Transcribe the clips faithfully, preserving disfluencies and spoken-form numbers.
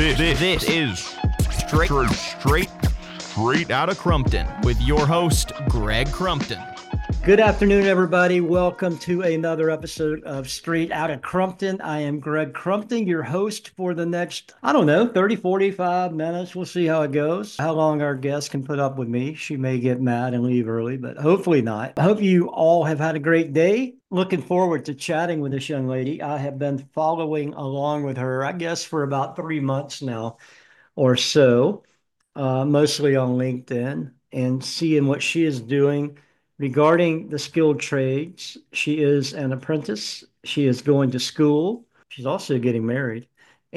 This, this is straight, straight, straight out of Crumpton with your host, Greg Crumpton. Good afternoon, everybody. Welcome to another episode of Straight Outta Crumpton. I am Greg Crumpton, your host for the next, I don't know, thirty, forty-five minutes. We'll see how it goes, how long our guest can put up with me. She may get mad and leave early, but hopefully not. I hope you all have had a great day. Looking forward to chatting with this young lady. I have been following along with her, I guess, for about three months now or so, uh, mostly on LinkedIn, and seeing what she is doing regarding the skilled trades. She is an apprentice. She is going to school. She's also getting married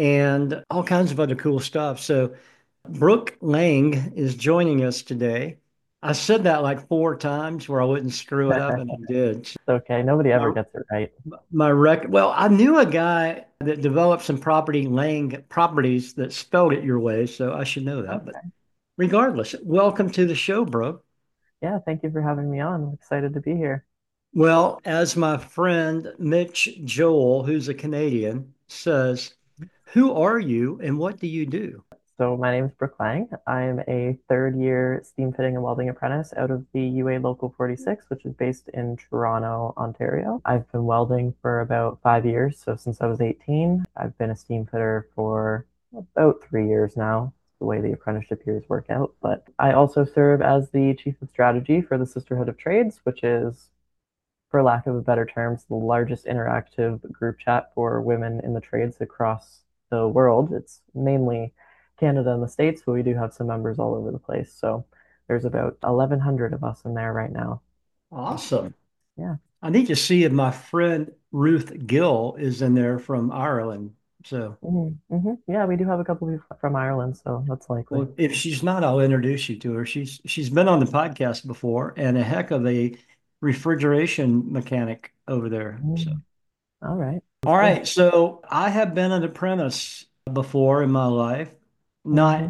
and all kinds of other cool stuff. So Brooke Lang is joining us today. I said that like four times where I wouldn't screw it up, and I did. It's okay. Nobody ever My, gets it right. my rec well, I knew a guy that developed some property Lang properties that spelled it your way, so I should know that. But Okay. regardless, welcome to the show, Brooke. Yeah, thank you for having me on. I'm excited to be here. Well, as my friend Mitch Joel, who's a Canadian, says, who are you and what do you do? So my name is Brooke Lang. I'm a third year steam fitting and welding apprentice out of the U A Local forty-six, which is based in Toronto, Ontario. I've been welding for about five years. So since I was eighteen, I've been a steam fitter for about three years now, the way the apprenticeship years work out. But I also serve as the chief of strategy for the Sisterhood of Trades, which is, for lack of a better terms, the largest interactive group chat for women in the trades across the world. It's mainly Canada and the States, but we do have some members all over the place. So there's about eleven hundred of us in there right now. Awesome. Yeah. I need to see if my friend Ruth Gill is in there from Ireland. So, Mm-hmm. Mm-hmm. Yeah, we do have a couple of people from Ireland, so that's likely. well, if she's not, I'll introduce you to her. She's she's been on the podcast before and a heck of a refrigeration mechanic over there. So, Mm. All right. all That's good. right. So I have been an apprentice before in my life. Mm-hmm. Not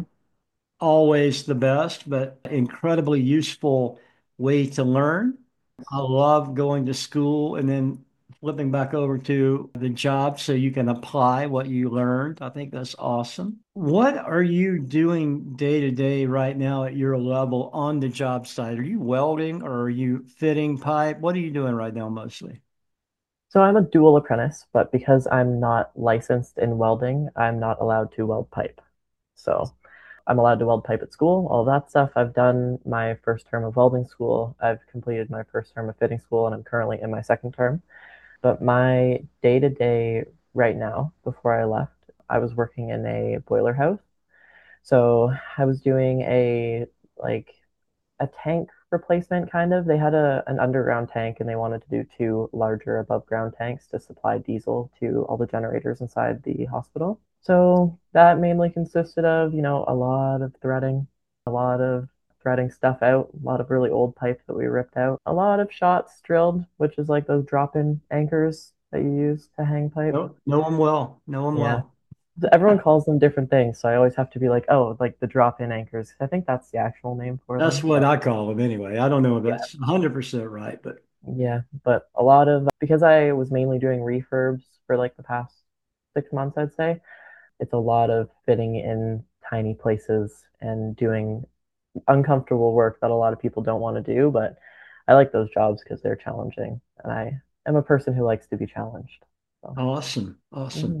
always the best, but incredibly useful way to learn. I love going to school and then flipping back over to the job so you can apply what you learned. I think that's awesome. What are you doing day to day right now at your level on the job site? Are you welding or are you fitting pipe? What are you doing right now mostly? So I'm a dual apprentice, but because I'm not licensed in welding, I'm not allowed to weld pipe. So I'm allowed to weld pipe at school, all that stuff. I've done my first term of welding school. I've completed my first term of fitting school, and I'm currently in my second term. But my day to day right now, before I left, I was working in a boiler house. So I was doing a like a tank replacement kind of. They had a an underground tank and they wanted to do two larger above ground tanks to supply diesel to all the generators inside the hospital. So that mainly consisted of, you know, a lot of threading, a lot of threading stuff out, a lot of really old pipe that we ripped out, a lot of shots drilled, which is like those drop-in anchors that you use to hang pipe. No, know them well. Know them Yeah. well. Everyone calls them different things, so I always have to be like, oh, like the drop-in anchors. I think that's the actual name for That's them. what But I call them anyway. I don't know if yeah, that's one hundred percent right, but yeah. But a lot of because I was mainly doing refurbs for like the past six months, I'd say, it's a lot of fitting in tiny places and doing uncomfortable work that a lot of people don't want to do. But I like those jobs because they're challenging, and I am a person who likes to be challenged. So, awesome. Awesome. mhm.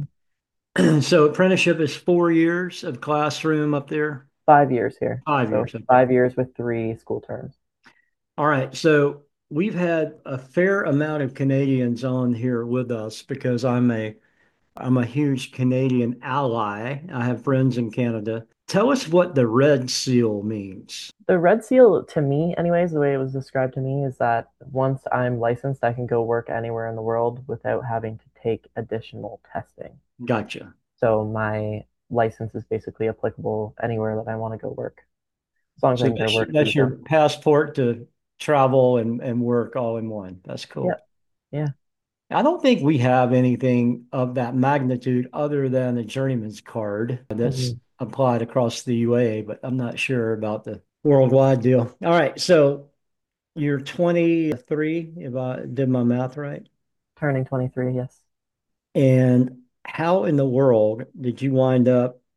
So apprenticeship is four years of classroom up there. Five years here. Five So years. Okay. five years with three school terms. All right. So we've had a fair amount of Canadians on here with us because I'm a I'm a huge Canadian ally. I have friends in Canada. Tell us what the red seal means. The Red Seal, to me, anyways, the way it was described to me is that once I'm licensed, I can go work anywhere in the world without having to take additional testing. Gotcha. So my license is basically applicable anywhere that I want to go work, as long as I So can get a that's work that's your visa. passport to travel and, and work all in one. That's cool. Yep. Yeah. I don't think we have anything of that magnitude other than a journeyman's card that's Mhm. applied across the U A, but I'm not sure about the worldwide deal. All right, so you're twenty-three, if I did my math right. Turning twenty-three, yes. And how in the world did you wind up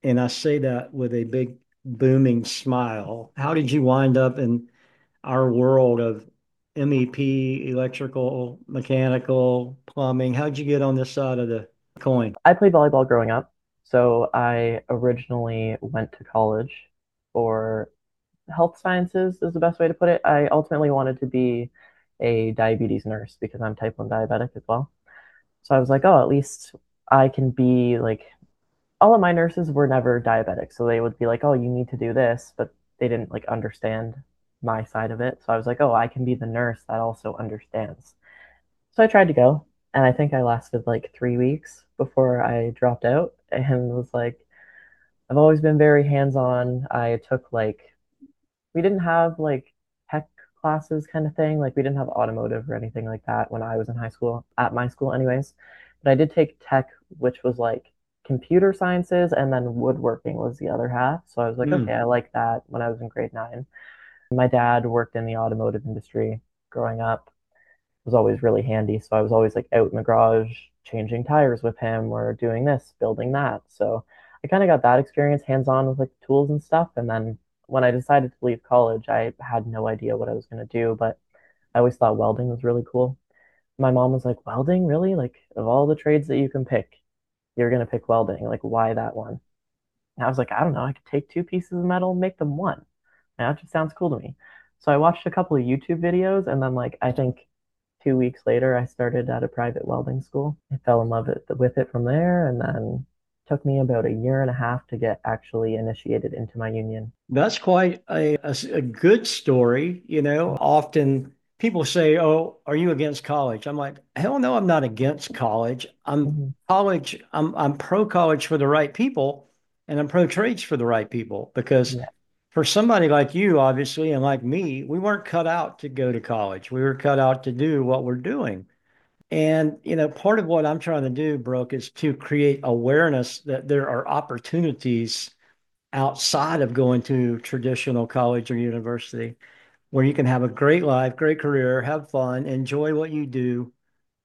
And I say that with a big booming smile. How did you wind up in our world of M E P, electrical, mechanical, plumbing? How'd you get on this side of the coin? I played volleyball growing up. So I originally went to college for health sciences is the best way to put it. I ultimately wanted to be a diabetes nurse because I'm type one diabetic as well. So I was like, oh, at least I can be like, all of my nurses were never diabetic. So they would be like, oh, you need to do this, but they didn't like understand my side of it. So I was like, oh, I can be the nurse that also understands. So I tried to go, and I think I lasted like three weeks before I dropped out and was like, I've always been very hands-on. I took like we didn't have like tech classes kind of thing. Like we didn't have automotive or anything like that when I was in high school, at my school anyways. But I did take tech, which was like computer sciences, and then woodworking was the other half. So I was like, okay, Mm. I like that when I was in grade nine. My dad worked in the automotive industry growing up. It was always really handy. So I was always like out in the garage changing tires with him or doing this, building that. So I kind of got that experience hands on with like tools and stuff. And then when I decided to leave college, I had no idea what I was going to do, but I always thought welding was really cool. My mom was like, welding, really? Like, of all the trades that you can pick, you're going to pick welding. Like, why that one? And I was like, I don't know. I could take two pieces of metal and make them one. And that just sounds cool to me. So I watched a couple of YouTube videos, and then, like, I think two weeks later, I started at a private welding school. I fell in love with, with it from there, and then it took me about a year and a half to get actually initiated into my union. That's quite a, a s- a good story. You know, often people say, "Oh, are you against college?" I'm like, "Hell no, I'm not against college. I'm Mhm. college. I'm I'm pro college for the right people, and I'm pro trades for the right people." Because Yeah. for somebody like you, obviously, and like me, we weren't cut out to go to college. We were cut out to do what we're doing. And, you know, part of what I'm trying to do, Brooke, is to create awareness that there are opportunities outside of going to traditional college or university where you can have a great life, great career, have fun, enjoy what you do,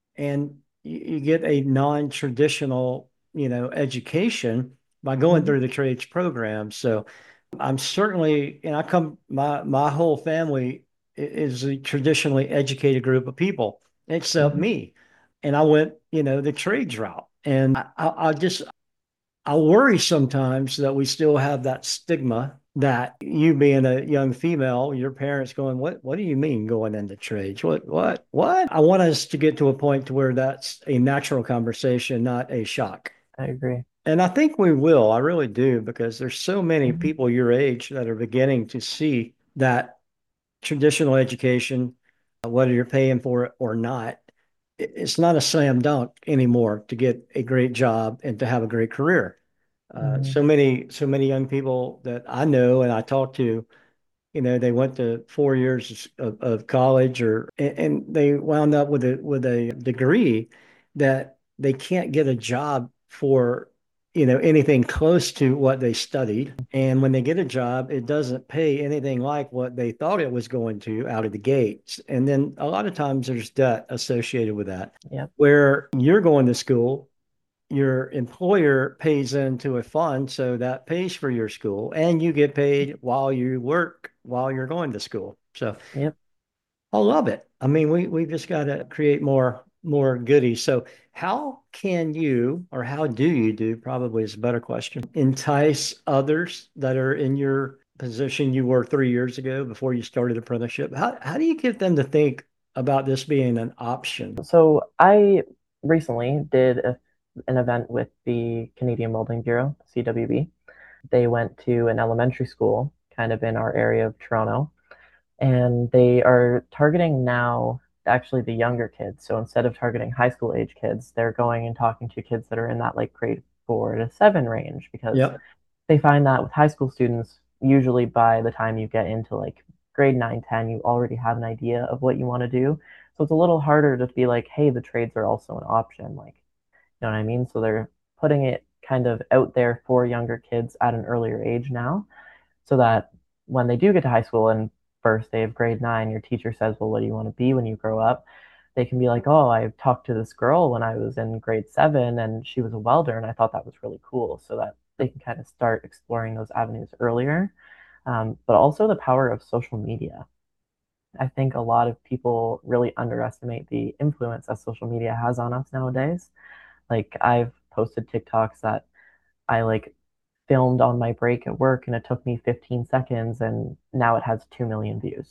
and you, you get a non-traditional, you know, education by going Mhm. through the trades program. So I'm certainly, and I come, my my whole family is a traditionally educated group of people, except Mhm. me. And I went, you know, the trades route. And I, I, I just I worry sometimes that we still have that stigma that you being a young female, your parents going, what, what do you mean going into trades? What, what, what? I want us to get to a point to where that's a natural conversation, not a shock. I agree. And I think we will. I really do, because there's so many Mhm. people your age that are beginning to see that traditional education, whether you're paying for it or not, it's not a slam dunk anymore to get a great job and to have a great career. Uh, Mhm. so many, so many young people that I know and I talk to, you know, they went to four years of, of college or and, and they wound up with a with a degree that they can't get a job for, you know, anything close to what they studied. And when they get a job, it doesn't pay anything like what they thought it was going to out of the gates. And then a lot of times there's debt associated with that, Yep. where you're going to school, your employer pays into a fund, so that pays for your school, and you get paid while you work while you're going to school. So Yep. I love it. I mean, we we've just got to create more more goodies. So how can you, or how do you do, probably is a better question, entice others that are in your position you were three years ago before you started apprenticeship? How how do you get them to think about this being an option? So I recently did a, an event with the Canadian Welding Bureau, C W B. They went to an elementary school kind of in our area of Toronto, and they are targeting now actually the younger kids. So instead of targeting high school age kids, they're going and talking to kids that are in that like grade four to seven range because Yep. they find that with high school students, usually by the time you get into like grade nine, ten, you already have an idea of what you want to do. So it's a little harder to be like, hey, the trades are also an option. Like, you know what I mean? So they're putting it kind of out there for younger kids at an earlier age now so that when they do get to high school and first day of grade nine, your teacher says, well, what do you want to be when you grow up? They can be like, oh, I talked to this girl when I was in grade seven and she was a welder and I thought that was really cool. So that they can kind of start exploring those avenues earlier. Um, but also the power of social media. I think a lot of people really underestimate the influence that social media has on us nowadays. Like I've posted TikToks that I like filmed on my break at work and it took me fifteen seconds and now it has two million views.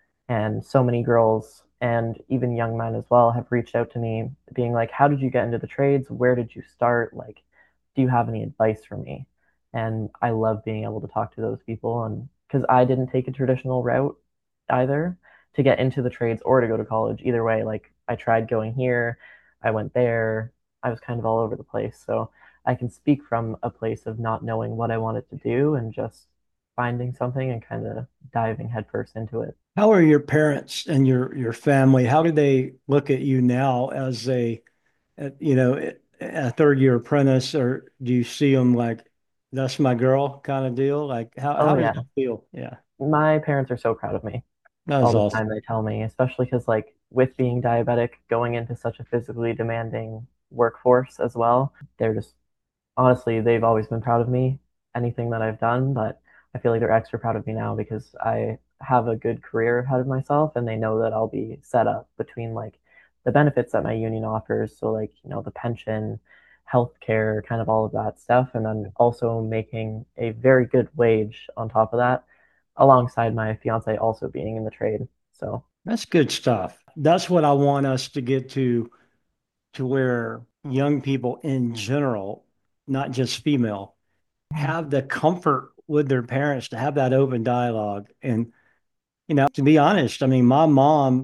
And so many girls and even young men as well have reached out to me being like, how did you get into the trades? Where did you start? Like, do you have any advice for me? And I love being able to talk to those people. And because I didn't take a traditional route either to get into the trades or to go to college, either way, like I tried going here, I went there, I was kind of all over the place. So I can speak from a place of not knowing what I wanted to do and just finding something and kind of diving headfirst into it. How are your parents and your your family? How do they look at you now as a, a you know, a third year apprentice, or do you see them like that's my girl kind of deal? Like how Oh how does yeah, it feel? Yeah, my parents are so proud of me that was all the awesome. time. They tell me, especially because like with being diabetic, going into such a physically demanding workforce as well, they're just honestly, they've always been proud of me, anything that I've done, but I feel like they're extra proud of me now because I have a good career ahead of myself and they know that I'll be set up between like the benefits that my union offers. So like, you know, the pension, healthcare, kind of all of that stuff. And then also making a very good wage on top of that, alongside my fiance also being in the trade. So That's good stuff. That's what I want us to get to to where young people in general, not just female, have the comfort with their parents to have that open dialogue. And, you know, to be honest, I mean, my mom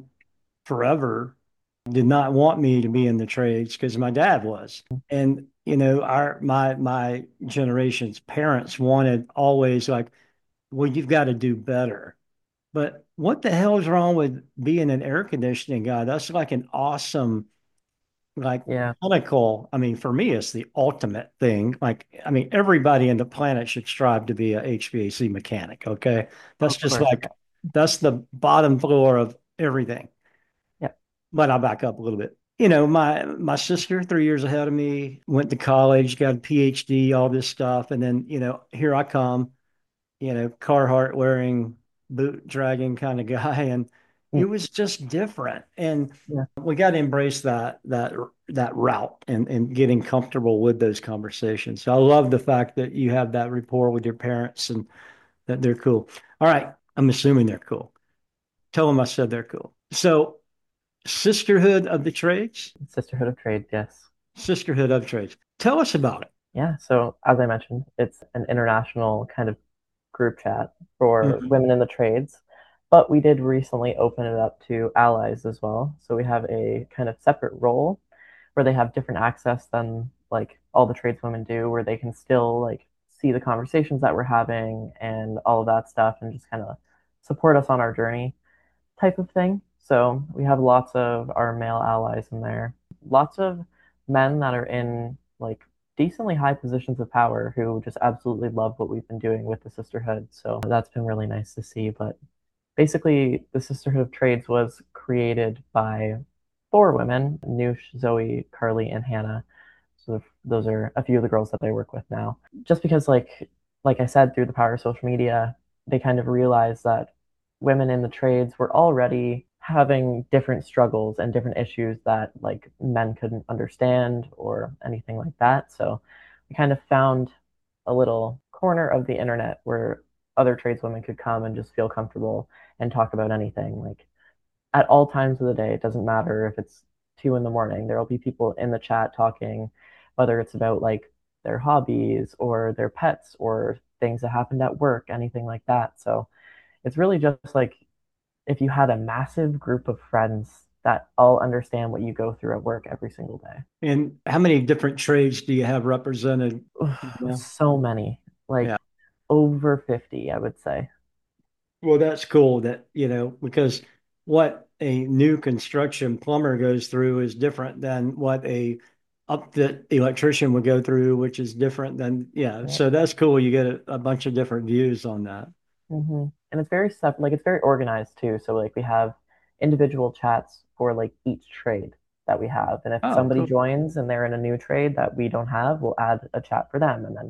forever did not want me to be in the trades because my dad was. And, you know, our my my generation's parents wanted always like, well, you've got to do better. But what the hell is wrong with being an air conditioning guy? That's like an awesome like yeah, pinnacle. I mean, for me, it's the ultimate thing. Like, I mean, everybody in the planet should strive to be a H V A C mechanic. Okay. That's of just course. like, that's the bottom floor of everything. Yeah. But I'll back up a little bit. You know, my my sister, three years ahead of me, went to college, got a PhD, all this stuff. And then, you know, here I come, you know, Carhartt wearing, boot dragging kind of guy. And it Mm, was just different. And yeah. we got to embrace that that that route and and getting comfortable with those conversations. So I love the fact that you have that rapport with your parents and that they're cool. All right, I'm assuming they're cool. Tell them I said they're cool. So Sisterhood of the Trades, Sisterhood of Trade, yes. Sisterhood of Trades. Tell us about it. Yeah, so as I mentioned, it's an international kind of group chat for Mhm. women in the trades, but we did recently open it up to allies as well. So we have a kind of separate role where they have different access than like all the tradeswomen do, where they can still like see the conversations that we're having and all of that stuff and just kind of support us on our journey type of thing. So we have lots of our male allies in there, lots of men that are in like decently high positions of power who just absolutely love what we've been doing with the sisterhood. So that's been really nice to see. But basically, the Sisterhood of Trades was created by four women: Noosh, Zoe, Carly, and Hannah. So those are a few of the girls that I work with now. Just because, like, like I said, through the power of social media, they kind of realized that women in the trades were already having different struggles and different issues that like men couldn't understand or anything like that. So we kind of found a little corner of the internet where other tradeswomen could come and just feel comfortable and talk about anything. Like at all times of the day, it doesn't matter if it's two in the morning, there will be people in the chat talking, whether it's about like their hobbies or their pets or things that happened at work, anything like that. So it's really just like if you had a massive group of friends that all understand what you go through at work every single day. And how many different trades do you have represented? Yeah. So many, Yeah. like over fifty, I would say. Well, that's cool that, you know, because what a new construction plumber goes through is different than what a upfit electrician would go through, which is different than, yeah. Yeah. So that's cool. You get a, a bunch of different views on that. hmm And it's very sep like it's very organized too. So like we have individual chats for like each trade that we have. And if Oh, somebody cool. joins and they're in a new trade that we don't have, we'll add a chat for them and then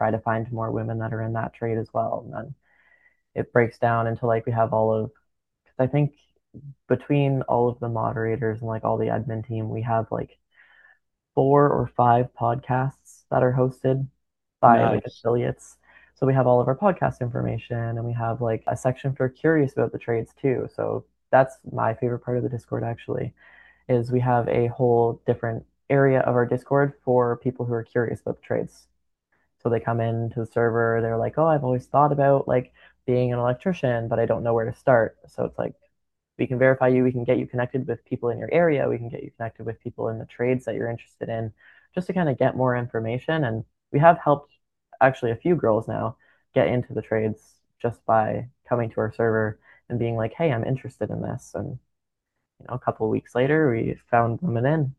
try to find more women that are in that trade as well. And then it breaks down into like we have all of, because I think between all of the moderators and like all the admin team, we have like four or five podcasts that are hosted by like Nice. affiliates. So we have all of our podcast information and we have like a section for curious about the trades too. So that's my favorite part of the Discord actually, is we have a whole different area of our Discord for people who are curious about the trades. So they come into the server, they're like, "Oh, I've always thought about like being an electrician, but I don't know where to start." So it's like we can verify you, we can get you connected with people in your area, we can get you connected with people in the trades that you're interested in, just to kind of get more information. And we have helped actually a few girls now get into the trades just by coming to our server and being like, "Hey, I'm interested in this." And you know, a couple of weeks later, we found women in.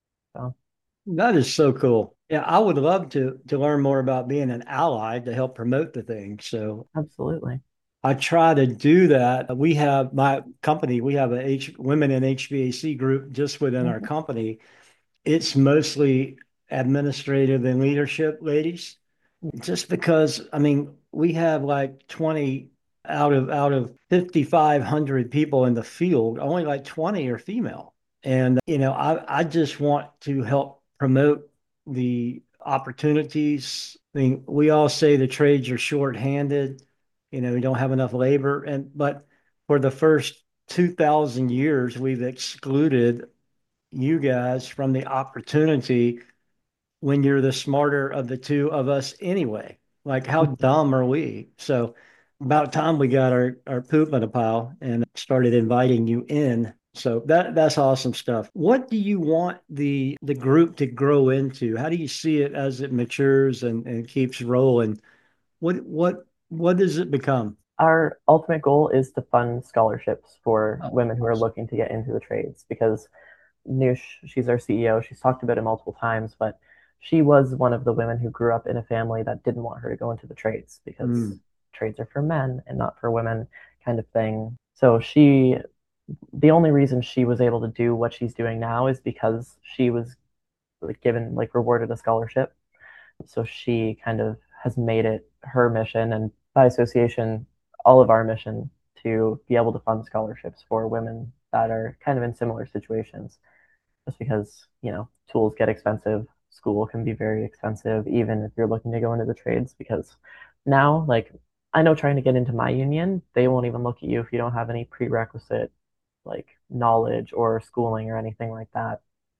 So That is so cool. Yeah, I would love to to learn more about being an ally to help promote the thing. So absolutely. I try to do that. We have my company, we have a H, women in H V A C group just within our Mhm. company. It's mostly administrative and leadership ladies, just because I mean, we have like twenty out of out of fifty-five hundred people in the field, only like twenty are female. And you know, I I just want to help promote the opportunities. I mean, we all say the trades are short-handed, you know, we don't have enough labor, and but for the first two thousand years, we've excluded you guys from the opportunity when you're the smarter of the two of us anyway. Like, how dumb are we? So, about time we got our, our poop in a pile and started inviting you in. So that that's awesome stuff. What do you want the the group to grow into? How do you see it as it matures and, and keeps rolling? What what what does it become? Our ultimate goal is to fund scholarships for Oh, women who are looking to get into the trades because Noosh, she's our C E O, she's talked about it multiple times, but she was one of the women who grew up in a family that didn't want her to go into the trades because mm, trades are for men and not for women, kind of thing. So she, the only reason she was able to do what she's doing now is because she was like given, like rewarded a scholarship. So she kind of has made it her mission and by association, all of our mission to be able to fund scholarships for women that are kind of in similar situations. Just because, you know, tools get expensive, school can be very expensive, even if you're looking to go into the trades. Because now, like, I know trying to get into my union, they won't even look at you if you don't have any prerequisite like knowledge or schooling or anything like that.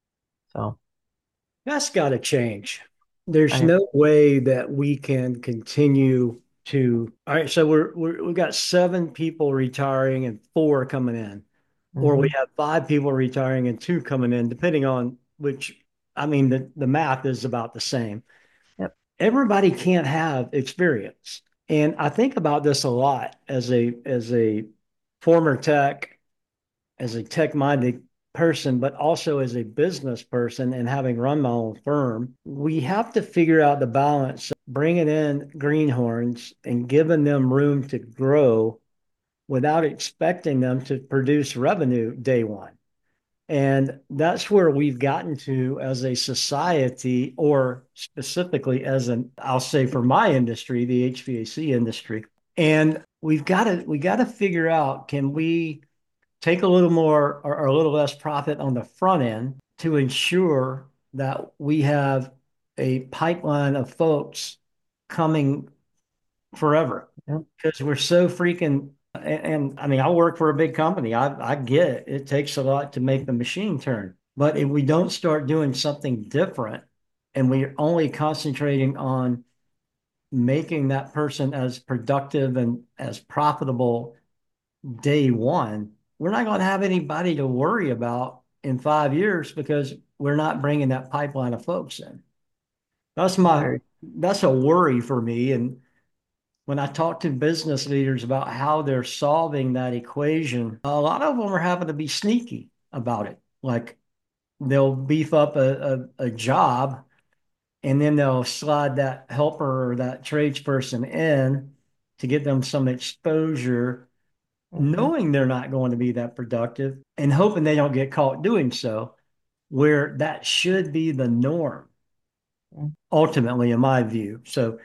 So that's got to change. There's I, no way that we can continue to. All right, so we're, we're we've got seven people retiring and four coming in, or we mhm, have five people retiring and two coming in, depending on which. I mean, the the math is about the same. yep, Everybody can't have experience, and I think about this a lot as a as a former tech, as a tech-minded person, but also as a business person and having run my own firm, we have to figure out the balance of bringing in greenhorns and giving them room to grow without expecting them to produce revenue day one. And that's where we've gotten to as a society, or specifically as an, I'll say for my industry, the H V A C industry. And we've got to we got to figure out, can we take a little more or, or a little less profit on the front end to ensure that we have a pipeline of folks coming forever, yep, because we're so freaking and, and I mean, I work for a big company. I I get it. It takes a lot to make the machine turn. But if we don't start doing something different and we're only concentrating on making that person as productive and as profitable day one, we're not going to have anybody to worry about in five years because we're not bringing that pipeline of folks in. That's my very, that's a worry for me. And when I talk to business leaders about how they're solving that equation, a lot of them are having to be sneaky about it. Like, they'll beef up a, a, a job and then they'll slide that helper or that tradesperson in to get them some exposure, mhm, knowing they're not going to be that productive and hoping they don't get caught doing so, where that should be the norm, mhm, ultimately, in my view. So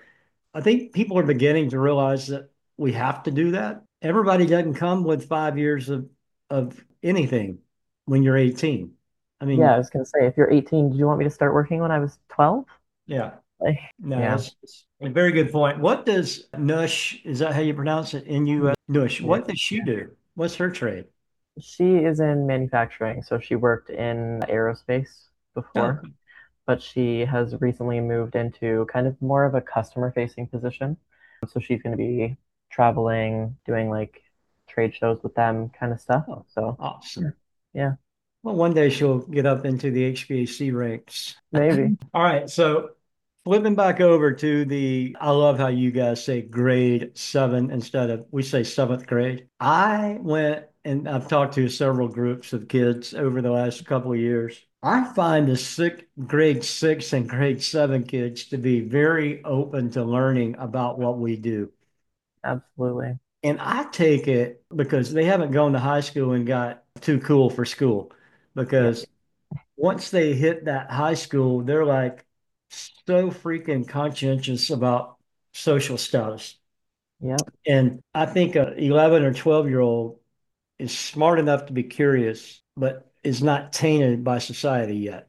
I think people are beginning to realize that we have to do that. Everybody doesn't come with five years of of anything when you're eighteen. I Yeah, mean, I was gonna say, if you're eighteen, did you want me to start working when I was twelve? yeah, Like, no, yeah, that's, that's a very good point. What does Nush, is that how you pronounce it? N U S, Nush, yeah. what does she do? What's her trade? She is in manufacturing, so she worked in aerospace Oh, before, but she has recently moved into kind of more of a customer facing position. So she's going to be traveling, doing like trade shows with them kind of stuff. oh, So yeah, awesome. yeah, Well, one day she'll get up into the H V A C ranks. maybe. All right, so flipping back over to the, I love how you guys say grade seven instead of, we say seventh grade. I went and I've talked to several groups of kids over the last couple of years. I find the six, grade six and grade seven kids to be very open to learning about what we do. Absolutely. And I take it because they haven't gone to high school and got too cool for school. Yep. Because once they hit that high school, they're like so freaking conscientious about social status. Yep. And I think a eleven or twelve year old is smart enough to be curious, but is not tainted by society yet.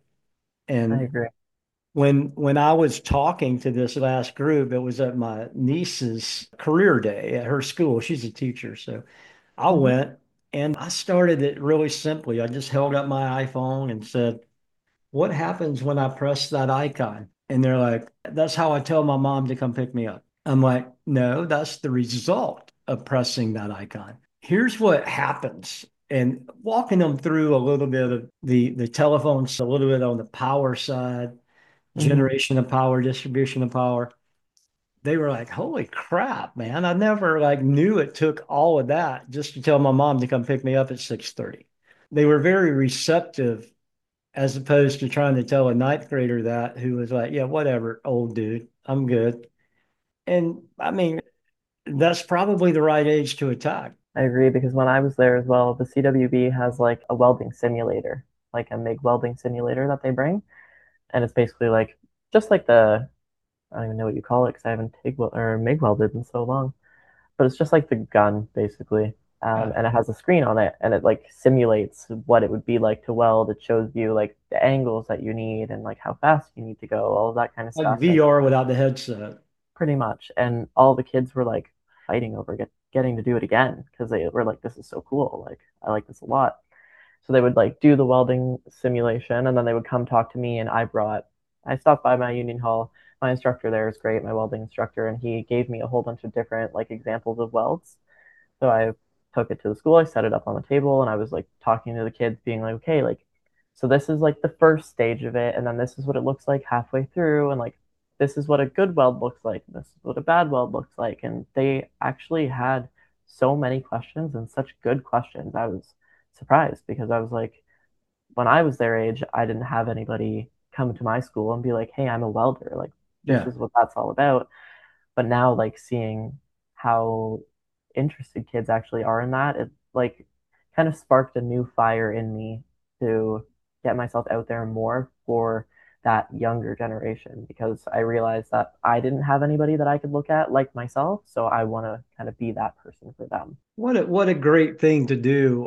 I And agree. when when I was talking to this last group, it was at my niece's career day at her school. She's a teacher, so I Hmm. went and I started it really simply. I just held up my iPhone and said, what happens when I press that icon? And they're like, that's how I tell my mom to come pick me up. I'm like, no, that's the result of pressing that icon. Here's what happens. And walking them through a little bit of the the telephones, a little bit on the power side, Hmm. generation of power, distribution of power. They were like, holy crap, man. I never like knew it took all of that just to tell my mom to come pick me up at six thirty. They were very receptive as opposed to trying to tell a ninth grader that who was like, yeah, whatever, old dude, I'm good. And I mean, that's probably the right age to attack. I agree because when I was there as well, the C W B has like a welding simulator, like a MIG welding simulator that they bring. And it's basically like just like the I don't even know what you call it because I haven't TIG wel- or MIG welded in so long. But it's just like the gun basically, um, Yeah. and it has a screen on it, and it like simulates what it would be like to weld. It shows you like the angles that you need and like how fast you need to go, all of that kind of Like stuff, and V R without the headset. pretty much. And all the kids were like fighting over get, getting to do it again because they were like, "This is so cool! Like I like this a lot." So they would like do the welding simulation and then they would come talk to me and I brought I stopped by my union hall. My instructor there is great, my welding instructor, and he gave me a whole bunch of different like examples of welds. So I took it to the school, I set it up on the table, and I was like talking to the kids, being like, okay, like, so this is like the first stage of it, and then this is what it looks like halfway through, and like, this is what a good weld looks like, and this is what a bad weld looks like. And they actually had so many questions and such good questions. I was surprised because I was like, when I was their age, I didn't have anybody come to my school and be like, hey, I'm a welder. Like, this Yeah. is what that's all about. But now, like seeing how interested kids actually are in that, it like kind of sparked a new fire in me to get myself out there more for that younger generation because I realized that I didn't have anybody that I could look at like myself, so I want to kind of be that person for them. What a, what a great thing to do.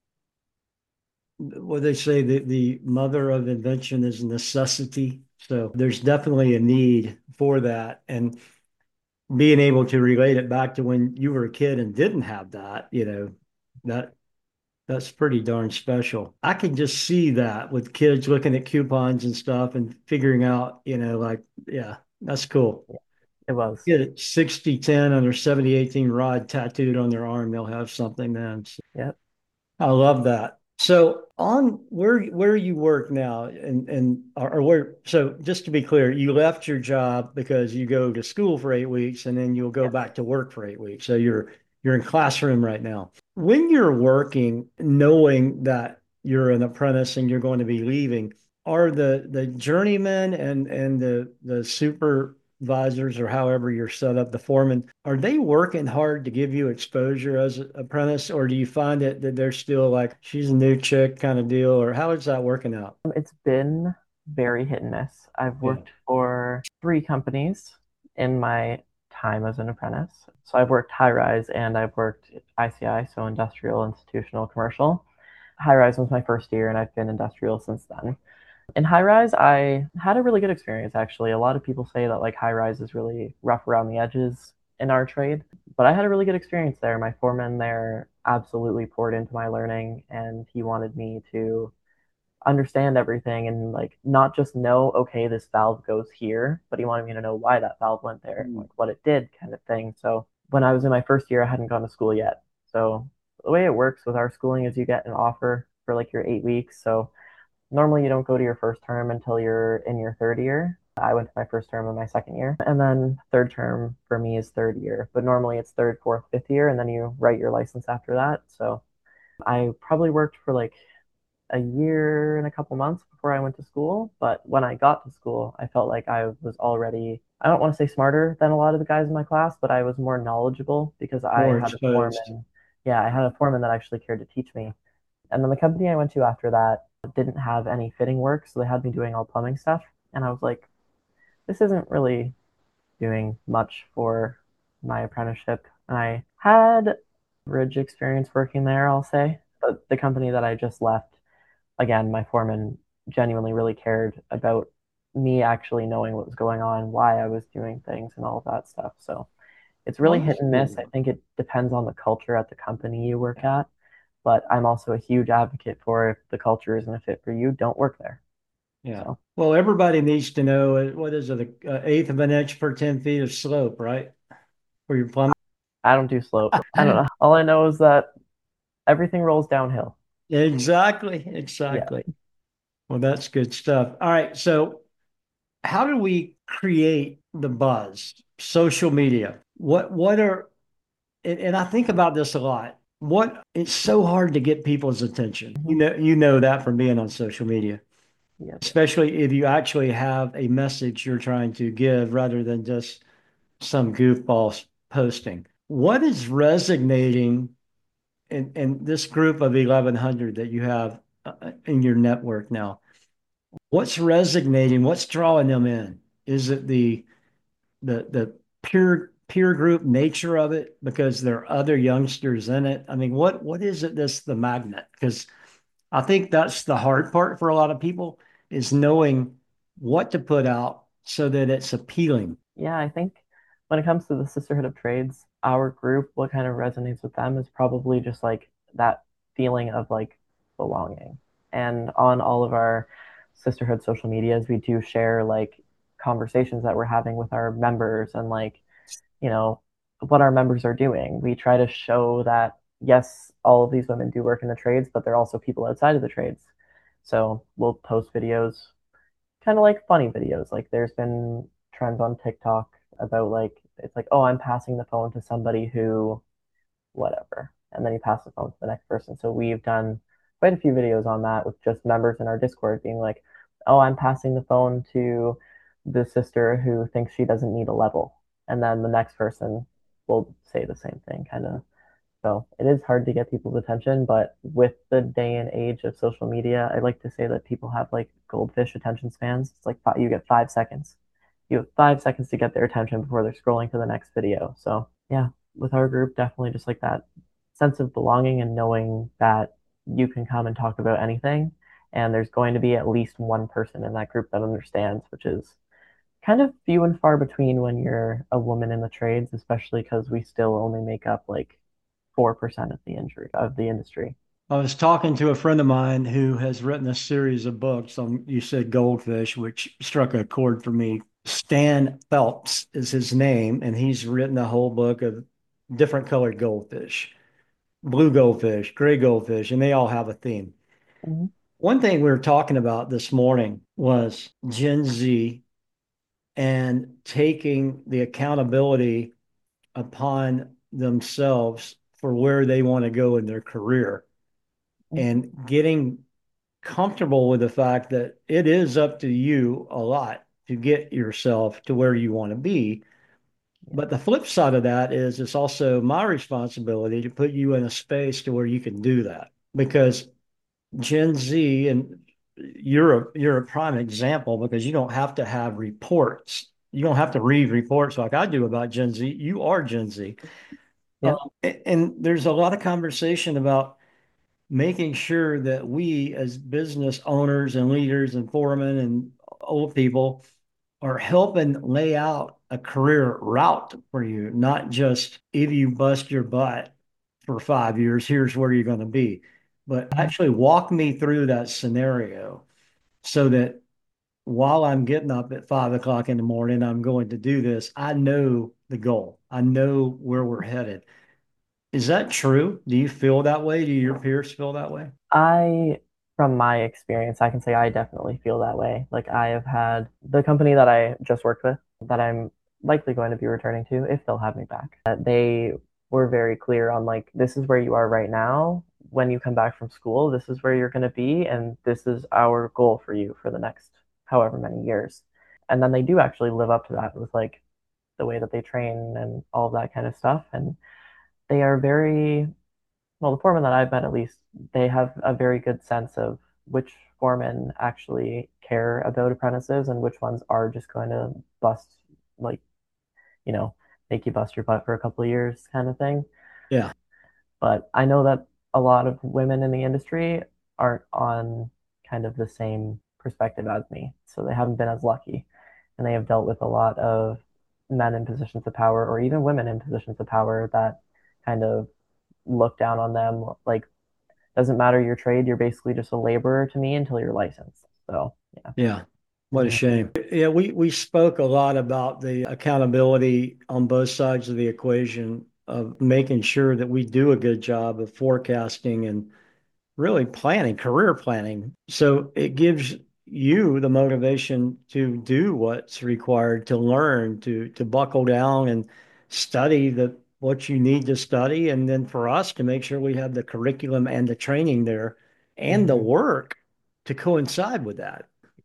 What they say that the mother of invention is necessity. So there's definitely a need for that. And being able to relate it back to when you were a kid and didn't have that, you know, that that's pretty darn special. I can just see that with kids looking at coupons and stuff and figuring out, you know, like, yeah, that's cool. It was. Get it sixty ten on their seventy eighteen rod tattooed on their arm, they'll have something then. So Yep. I love that. So on where where you work now and and or where so just to be clear, you left your job because you go to school for eight weeks and then you'll go Yep. back to work for eight weeks. So you're you're in classroom right now. When you're working, knowing that you're an apprentice and you're going to be leaving, are the the journeymen and and the the supervisors or however you're set up, the foreman, are they working hard to give you exposure as an apprentice, or do you find it that they're still like she's a new chick kind of deal, or how is that working out? It's been very hit and miss. I've Yeah. worked for three companies in my time as an apprentice. So I've worked high rise and I've worked I C I, so industrial, institutional, commercial. High rise was my first year and I've been industrial since then. In high rise, I had a really good experience actually. A lot of people say that like high rise is really rough around the edges in our trade, but I had a really good experience there. My foreman there absolutely poured into my learning and he wanted me to understand everything and like not just know, okay, this valve goes here, but he wanted me to know why that valve went there, Mm. like what it did kind of thing. So when I was in my first year, I hadn't gone to school yet. So the way it works with our schooling is you get an offer for like your eight weeks. So normally you don't go to your first term until you're in your third year. I went to my first term in my second year. And then third term for me is third year. But normally it's third, fourth, fifth year, and then you write your license after that. So I probably worked for like a year and a couple months before I went to school. But when I got to school, I felt like I was already, I don't want to say smarter than a lot of the guys in my class, but I was more knowledgeable because I More had a exposed. foreman. Yeah, I had a foreman that actually cared to teach me. And then the company I went to after that didn't have any fitting work, so they had me doing all plumbing stuff. And I was like, this isn't really doing much for my apprenticeship. And I had bridge experience working there, I'll say. But the company that I just left, again, my foreman genuinely really cared about me actually knowing what was going on, why I was doing things, and all of that stuff. So it's Well, really hit that's and miss. I good. think it depends on the culture at the company you work at. But I'm also a huge advocate for if the culture isn't a fit for you, don't work there. Yeah. So Well, everybody needs to know uh, what is it, a eighth of an inch per ten feet of slope, right? For your plumbing. I don't do slope. I don't know. All I know is that everything rolls downhill. Exactly. Yeah. Exactly. Well, that's good stuff. All right. So, how do we create the buzz? Social media. What what are and, and I think about this a lot. What it's so hard to get people's attention. You Mhm. know, you know that from being on social media, Yeah. especially if you actually have a message you're trying to give rather than just some goofball posting. What is resonating in, in this group of eleven hundred that you have uh, in your network now? What's resonating? What's drawing them in? Is it the the the peer peer group nature of it because there are other youngsters in it? I mean, what what is it that's the magnet? Because I think that's the hard part for a lot of people is knowing what to put out so that it's appealing. Yeah, I think when it comes to the Sisterhood of Trades, our group, what kind of resonates with them is probably just like that feeling of like belonging. And on all of our sisterhood social medias, we do share like conversations that we're having with our members and like, you know, what our members are doing. We try to show that, yes, all of these women do work in the trades, but they're also people outside of the trades. So we'll post videos kind of like funny videos. Like there's been trends on TikTok about like it's like, oh, I'm passing the phone to somebody who whatever. And then you pass the phone to the next person. So we've done quite a few videos on that with just members in our Discord being like, oh, I'm passing the phone to the sister who thinks she doesn't need a level. And then the next person will say the same thing, kind of. So it is hard to get people's attention, but with the day and age of social media, I like to say that people have like goldfish attention spans. It's like you get five seconds. You have five seconds to get their attention before they're scrolling to the next video. So yeah, with our group, definitely just like that sense of belonging and knowing that you can come and talk about anything. And there's going to be at least one person in that group that understands, which is kind of few and far between when you're a woman in the trades, especially because we still only make up like four percent of the injury of the industry. I was talking to a friend of mine who has written a series of books on, you said goldfish, which struck a chord for me. Stan Phelps is his name, and he's written a whole book of different colored goldfish, blue goldfish, gray goldfish, and they all have a theme. Mm-hmm. One thing we were talking about this morning was Gen Z and taking the accountability upon themselves for where they want to go in their career Mm-hmm. and getting comfortable with the fact that it is up to you a lot to get yourself to where you want to be. Yeah. But the flip side of that is it's also my responsibility to put you in a space to where you can do that because Gen Z and you're a, you're a prime example because you don't have to have reports you don't have to read reports like I do about Gen Z. You are Gen Z. Yeah. Um, and there's a lot of conversation about making sure that we, as business owners and leaders and foremen and old people, are helping lay out a career route for you, not just if you bust your butt for five years, here's where you're going to be, but Mhm. actually walk me through that scenario so that while I'm getting up at five o'clock in the morning, I'm going to do this. I know the goal. I know where we're headed. Is that true? Do you feel that way? Do your peers feel that way? I, from my experience, I can say I definitely feel that way. Like I have had the company that I just worked with that I'm likely going to be returning to if they'll have me back. Uh, they were very clear on like this is where you are right now. When you come back from school, this is where you're going to be, and this is our goal for you for the next however many years. And then they do actually live up to that with like the way that they train and all of that kind of stuff. And they are very well, the foremen that I've met at least, they have a very good sense of which foremen actually care about apprentices and which ones are just going to bust, like, you know, make you bust your butt for a couple of years kind of thing. Yeah. But I know that a lot of women in the industry aren't on kind of the same perspective as me. So they haven't been as lucky. And they have dealt with a lot of men in positions of power or even women in positions of power that kind of look down on them like doesn't matter your trade. You're basically just a laborer to me until you're licensed. So yeah. Yeah. What a Mhm. shame. Yeah, we we spoke a lot about the accountability on both sides of the equation of making sure that we do a good job of forecasting and really planning, career planning. So it gives you the motivation to do what's required to learn, to to buckle down and study the what you need to study, and then for us to make sure we have the curriculum and the training there and the Mhm. work to coincide with that.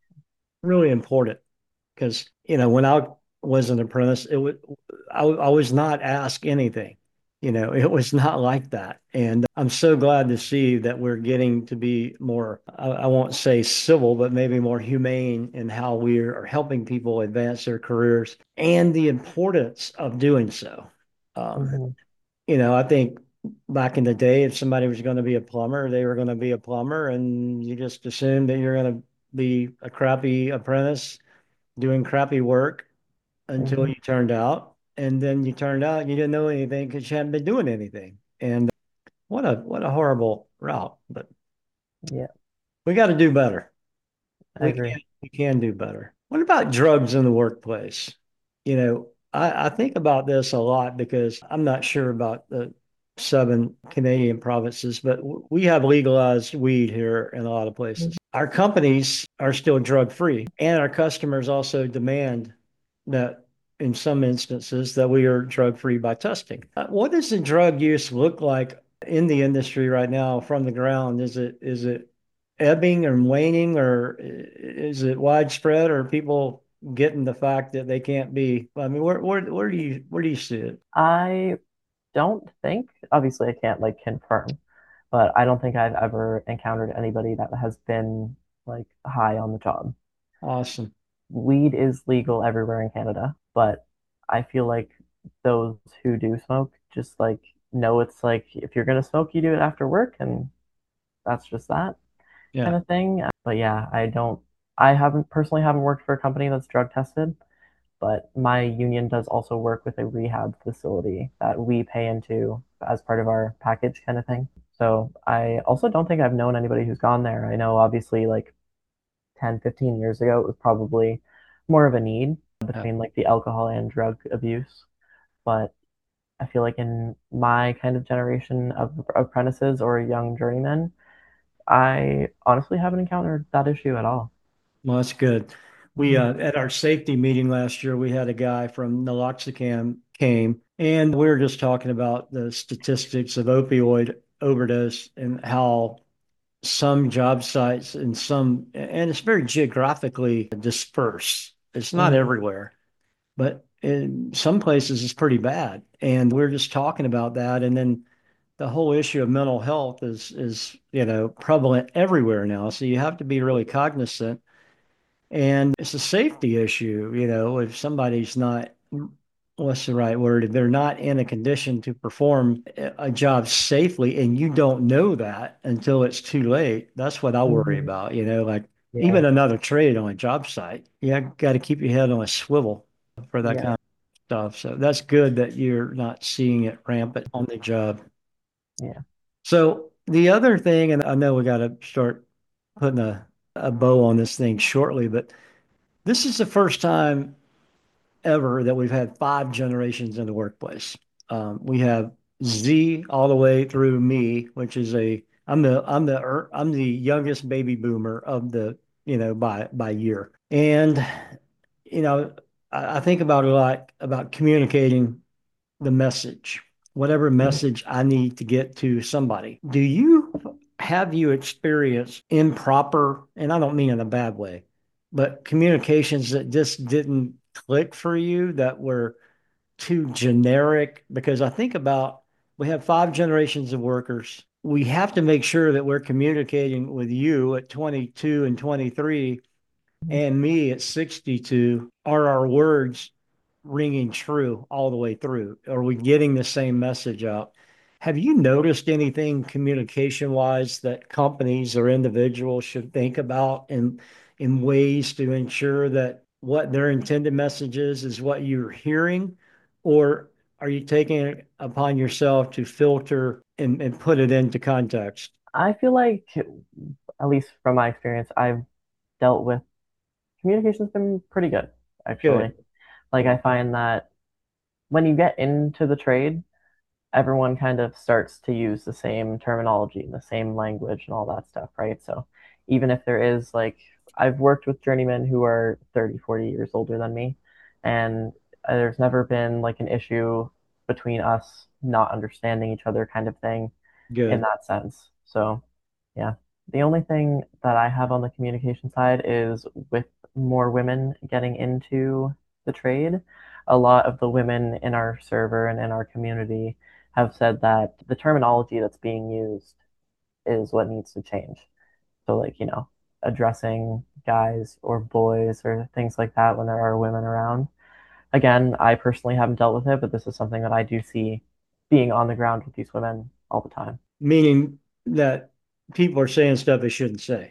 Really important because you know when I was an apprentice, it was I, I was not asked anything. You know, it was not like that, and I'm so glad to see that we're getting to be more. I, I won't say civil, but maybe more humane in how we are helping people advance their careers and the importance of doing so. Um, Mhm. you know, I think back in the day, if somebody was going to be a plumber, they were going to be a plumber, and you just assumed that you're going to be a crappy apprentice doing crappy work until Mhm. you turned out, and then you turned out and you didn't know anything because you hadn't been doing anything. And what a what a horrible route. But Yeah, we got to do better. I We agree. can we can do better. What about drugs in the workplace? You know, I, I think about this a lot because I'm not sure about the seven Canadian provinces, but w- we have legalized weed here in a lot of places. Our companies are still drug free, and our customers also demand that in some instances that we are drug free by testing. Uh, What does the drug use look like in the industry right now from the ground? Is it is it ebbing and waning, or is it widespread, or people getting the fact that they can't be? I mean, where where where do you where do you see it? I don't think, obviously, I can't like confirm, but I don't think I've ever encountered anybody that has been like high on the job. Awesome. Weed is legal everywhere in Canada, but I feel like those who do smoke just like know it's like if you're gonna smoke, you do it after work, and that's just that kind Yeah. of thing. But yeah, I don't, I haven't personally haven't worked for a company that's drug tested, but my union does also work with a rehab facility that we pay into as part of our package kind of thing. So I also don't think I've known anybody who's gone there. I know obviously like ten, fifteen years ago, it was probably more of a need Yeah. between like the alcohol and drug abuse. But I feel like in my kind of generation of apprentices or young journeymen, I honestly haven't encountered that issue at all. Well, that's good. We Mhm. uh, at our safety meeting last year, we had a guy from naloxone came, and we were just talking about the statistics of opioid overdose and how some job sites and some, and it's very geographically dispersed. It's not Mhm. everywhere, but in some places it's pretty bad. And we're just talking about that. And then the whole issue of mental health is is, you know, prevalent everywhere now. So you have to be really cognizant And it's a safety issue, you know, if somebody's not, what's the right word? If they're not in a condition to perform a job safely and you don't know that until it's too late, that's what I worry Hmm. about, you know, like Yeah, even another trade on a job site. You got to keep your head on a swivel for that yeah, kind of stuff. So that's good that you're not seeing it rampant on the job. yeah. So the other thing, and I know we got to start putting a, a bow on this thing shortly, but this is the first time ever that we've had five generations in the workplace. Um, we have Z all the way through me, which is a I'm the I'm the er, I'm the youngest baby boomer of the you know by by year, and you know I, I think about a lot about communicating the message, whatever Mhm. message I need to get to somebody. Do you have you experienced improper, and I don't mean in a bad way, but communications that just didn't click for you that were too generic? Because I think about we have five generations of workers. We have to make sure that we're communicating with you at twenty-two and twenty-three and me at sixty-two. Are our words ringing true all the way through? Are we getting the same message out? Have you noticed anything communication wise that companies or individuals should think about in in ways to ensure that what their intended message is is what you're hearing? Or are you taking it upon yourself to filter and, and put it into context? I feel like, at least from my experience, I've dealt with communication's been pretty good, actually. Good. Like I find that when you get into the trade, everyone kind of starts to use the same terminology and the same language and all that stuff, right? So even if there is like, I've worked with journeymen who are thirty, forty years older than me, and there's never been like an issue between us not understanding each other kind of thing in Good. that sense. So, yeah. The only thing that I have on the communication side is with more women getting into the trade, a lot of the women in our server and in our community have said that the terminology that's being used is what needs to change. So, like, you know, addressing guys or boys or things like that when there are women around. Again, I personally haven't dealt with it, but this is something that I do see being on the ground with these women all the time. Meaning that people are saying stuff they shouldn't say.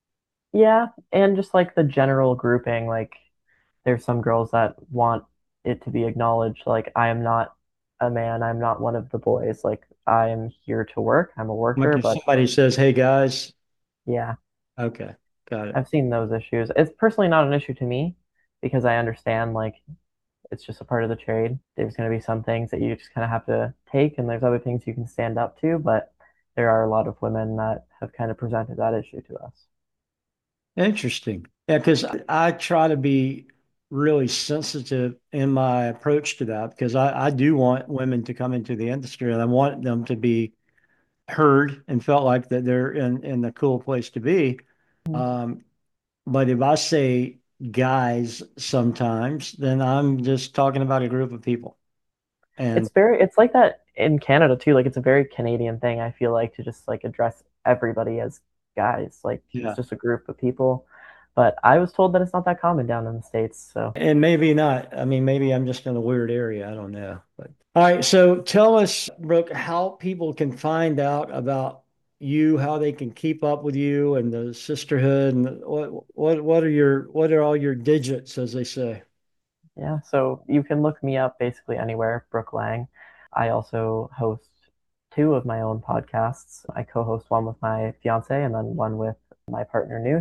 Yeah, and just like the general grouping, like there's some girls that want it to be acknowledged, like I am not a man, I'm not one of the boys, like I am here to work, I'm a Like worker, if but somebody says, "Hey guys," yeah, okay, got it. I've seen those issues. It's personally not an issue to me because I understand like it's just a part of the trade. There's going to be some things that you just kind of have to take, and there's other things you can stand up to, but there are a lot of women that have kind of presented that issue to us. Interesting. Yeah, because I, I try to be really sensitive in my approach to that because I, I do want women to come into the industry and I want them to be heard and felt like that they're in, in a cool place to be. Um, but if I say guys sometimes, then I'm just talking about a group of people. And It's very, it's like that in Canada too. Like it's a very Canadian thing, I feel like, to just like address everybody as guys. Like it's yeah, just a group of people. But I was told that it's not that common down in the States. So and maybe not. I mean, maybe I'm just in a weird area. I don't know. But all right. So tell us, Brooke, how people can find out about you, how they can keep up with you and the sisterhood, and what what what are your what are all your digits, as they say? yeah, so you can look me up basically anywhere, Brooke Lang. I also host two of my own podcasts. I co-host one with my fiance and then one with my partner Noosh.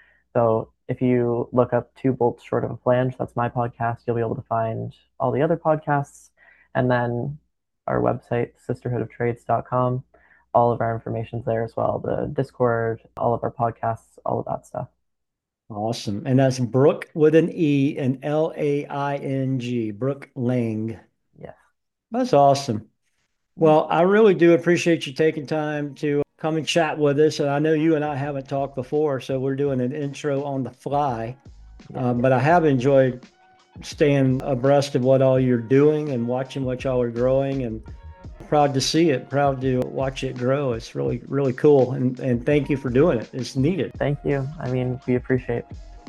So if you look up Two Bolts Short of a Flange, that's my podcast, you'll be able to find all the other podcasts. And then our website, sisterhood of trades dot com, all of our information's there as well. The Discord, all of our podcasts, all of that stuff. Awesome. And that's Brooke with an E and L A I N G, Brooke Lang. Yes. That's awesome. Well, I really do appreciate you taking time to come and chat with us. And I know you and I haven't talked before, so we're doing an intro on the fly. Yeah. Uh, but I have enjoyed staying abreast of what all you're doing and watching what y'all are growing, and proud to see it, proud to watch it grow. It's really, really cool. And, and thank you for doing it. It's needed. Thank you. I mean, we appreciate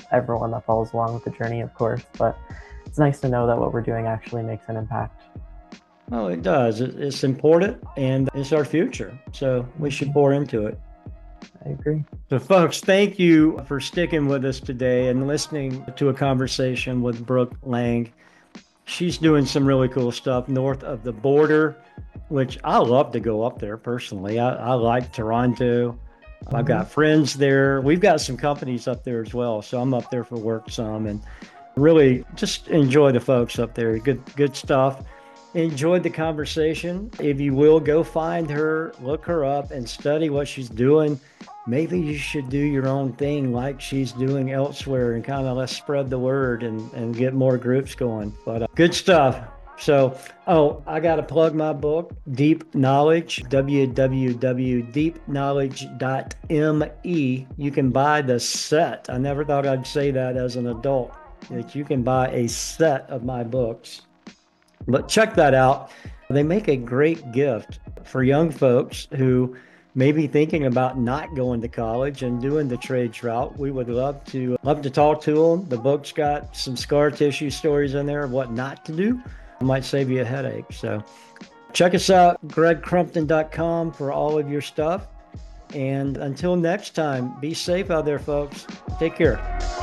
everyone that follows along with the journey, of course, but it's nice to know that what we're doing actually makes an impact. Well, it does. It's important, and it's our future, so we should pour into it. I agree. So, folks, thank you for sticking with us today and listening to a conversation with Brooke Lang. She's doing some really cool stuff north of the border, which I love to go up there personally. I, I like Toronto. Mm-hmm. I've got friends there. We've got some companies up there as well, so I'm up there for work some, and really just enjoy the folks up there. Good, good stuff. Enjoyed the conversation. If you will, go find her, look her up, and study what she's doing. Maybe you should do your own thing like she's doing elsewhere and kind of let's spread the word and, and get more groups going. But uh, good stuff. So, oh, I got to plug my book, Deep Knowledge, w w w dot deep knowledge dot m e. You can buy the set. I never thought I'd say that as an adult, that you can buy a set of my books. But check that out. They make a great gift for young folks who may be thinking about not going to college and doing the trades route. We would love to love to talk to them. The book's got some scar tissue stories in there of what not to do. It might save you a headache. So check us out, greg crumpton dot com, for all of your stuff. And until next time, be safe out there, folks. Take care.